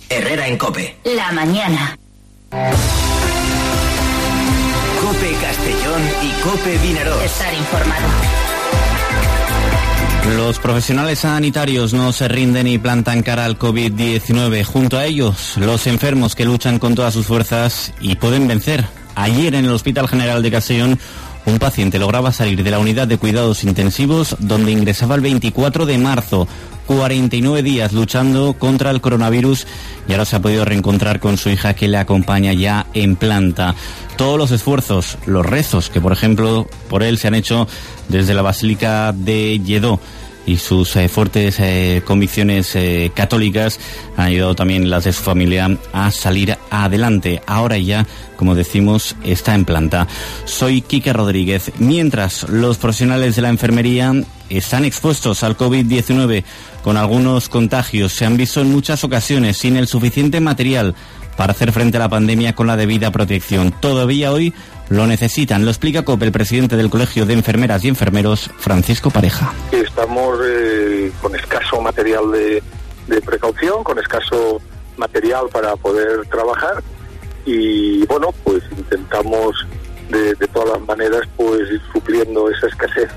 Herrera en COPE. La mañana. COPE Castellón y COPE Vinaròs. Estar informado. Los profesionales sanitarios no se rinden y plantan cara al COVID-19. Junto a ellos, los enfermos que luchan con todas sus fuerzas y pueden vencer. Ayer en el Hospital General de Castellón, un paciente lograba salir de la unidad de cuidados intensivos donde ingresaba el 24 de marzo. 49 días luchando contra el coronavirus y ahora se ha podido reencontrar con su hija que le acompaña ya en planta. Todos los esfuerzos, los rezos que por ejemplo por él se han hecho desde la Basílica de Lledó y sus fuertes convicciones católicas han ayudado también las de su familia a salir adelante. Ahora ya, como decimos, está en planta. Soy Quique Rodríguez. Mientras los profesionales de la enfermería están expuestos al COVID-19 con algunos contagios, se han visto en muchas ocasiones sin el suficiente material para hacer frente a la pandemia con la debida protección. Todavía hoy lo necesitan. Lo explica COPE el presidente del Colegio de Enfermeras y Enfermeros, Francisco Pareja. Estamos con escaso material de precaución, con escaso material para poder trabajar y bueno, pues intentamos de todas las maneras pues ir supliendo esa escasez.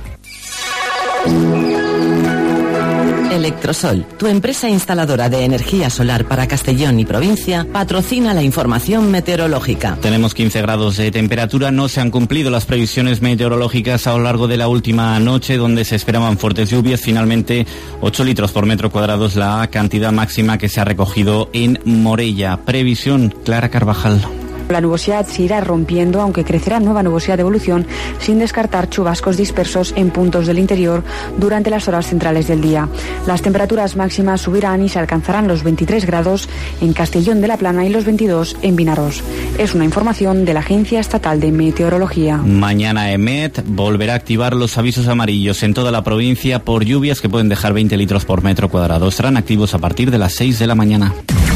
Electrosol, tu empresa instaladora de energía solar para Castellón y provincia, patrocina la información meteorológica. Tenemos 15 grados de temperatura, no se han cumplido las previsiones meteorológicas a lo largo de la última noche, donde se esperaban fuertes lluvias. Finalmente, 8 litros por metro cuadrado es la cantidad máxima que se ha recogido en Morella. Previsión, Clara Carvajal. La nubosidad se irá rompiendo, aunque crecerá nueva nubosidad de evolución, sin descartar chubascos dispersos en puntos del interior durante las horas centrales del día. Las temperaturas máximas subirán y se alcanzarán los 23 grados en Castellón de la Plana y los 22 en Vinaròs. Es una información de la Agencia Estatal de Meteorología. Mañana EMET volverá a activar los avisos amarillos en toda la provincia por lluvias que pueden dejar 20 litros por metro cuadrado. Estarán activos a partir de las 6 de la mañana.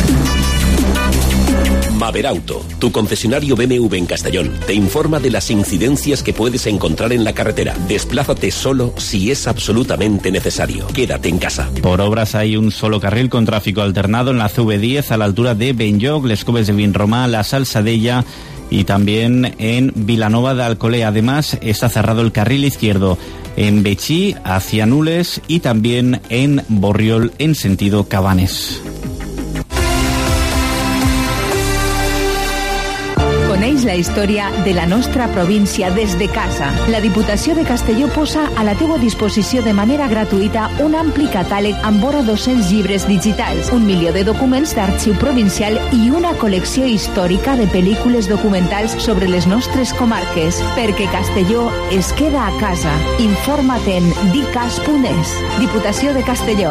Maberauto, tu concesionario BMW en Castellón, te informa de las incidencias que puedes encontrar en la carretera. Desplázate solo si es absolutamente necesario. Quédate en casa. Por obras hay un solo carril con tráfico alternado en la CV10 a la altura de Benlloc, Les Coves de Vinromà, La Salzadella y también en Vilanova de Alcolea. Además, está cerrado el carril izquierdo en Betxí hacia Nules y también en Borriol en sentido Cabanes. Coneix la història de la nostra província des de casa. La Diputació de Castelló posa a la teua disposició de manera gratuïta un ampli catàleg amb vora 200 llibres digitals, 1 milió de documents d'arxiu provincial i una col·lecció històrica de pel·lícules documentals sobre les nostres comarques. Perquè Castelló es queda a casa. Informa't en dicas.es. Diputació de Castelló.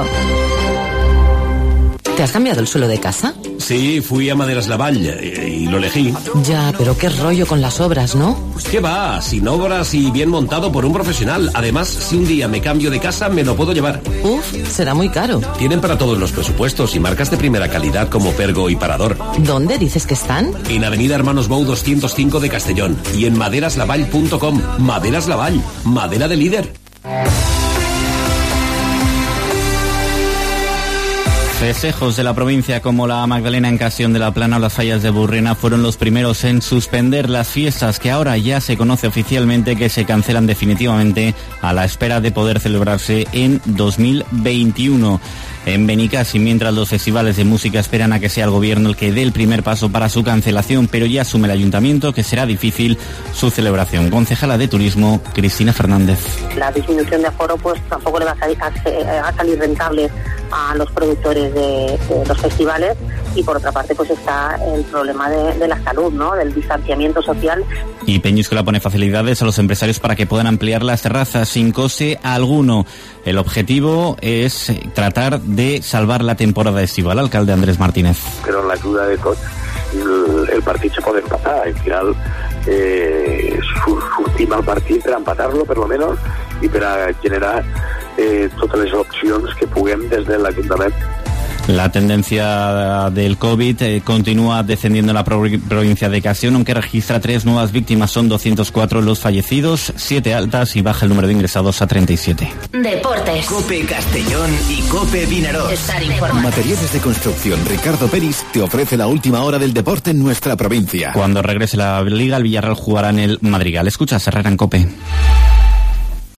¿Te has cambiado el suelo de casa? Sí, fui a Maderas Lavall y lo elegí. Ya, pero qué rollo con las obras, ¿no? ¿Qué va? Sin obras y bien montado por un profesional. Además, si un día me cambio de casa, me lo puedo llevar. Uf, será muy caro. Tienen para todos los presupuestos y marcas de primera calidad como Pergo y Parador. ¿Dónde dices que están? En Avenida Hermanos Bou 205 de Castellón y en maderaslavall.com. Maderas Lavall, madera de líder. Festejos de la provincia como la Magdalena en Castellón de la Plana o las fallas de Burriana fueron los primeros en suspender las fiestas que ahora ya se conoce oficialmente que se cancelan definitivamente a la espera de poder celebrarse en 2021. En Benicàssim, mientras los festivales de música esperan a que sea el gobierno el que dé el primer paso para su cancelación, pero ya asume el ayuntamiento que será difícil su celebración. Concejala de Turismo, Cristina Fernández. La disminución de aforo pues tampoco le va a salir rentable a los productores de los festivales y por otra parte pues está el problema de la salud, ¿no? Del distanciamiento social. Y Peñíscola pone facilidades a los empresarios para que puedan ampliar las terrazas sin coste alguno. El objetivo es tratar de salvar la temporada estival. Alcalde Andrés Martínez. Però amb l'ajuda de tots el partit se pot empatar. Al final sortim al partit per empatar-lo, per lo menos, i per a generar totes les opcions que puguem des de l'Ajuntament. La tendencia del COVID continúa descendiendo en la provincia de Castellón, aunque registra 3 nuevas víctimas. Son 204 los fallecidos, 7 altas y baja el número de ingresados a 37. Deportes. COPE Castellón y COPE Vinaròs. Estar informado. Materiales de construcción Ricardo Peris te ofrece la última hora del deporte en nuestra provincia. Cuando regrese la Liga, el Villarreal jugará en el Madrigal. Escucha, Herrera en COPE.